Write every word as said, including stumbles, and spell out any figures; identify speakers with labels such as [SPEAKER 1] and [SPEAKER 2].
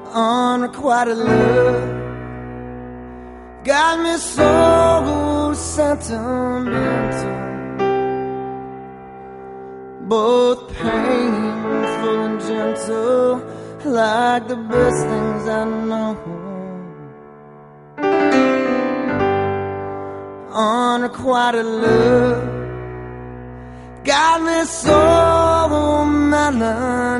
[SPEAKER 1] unrequited love got me so sentimental, both painful and gentle, like the best things I know. Unrequited love got me so melancholy,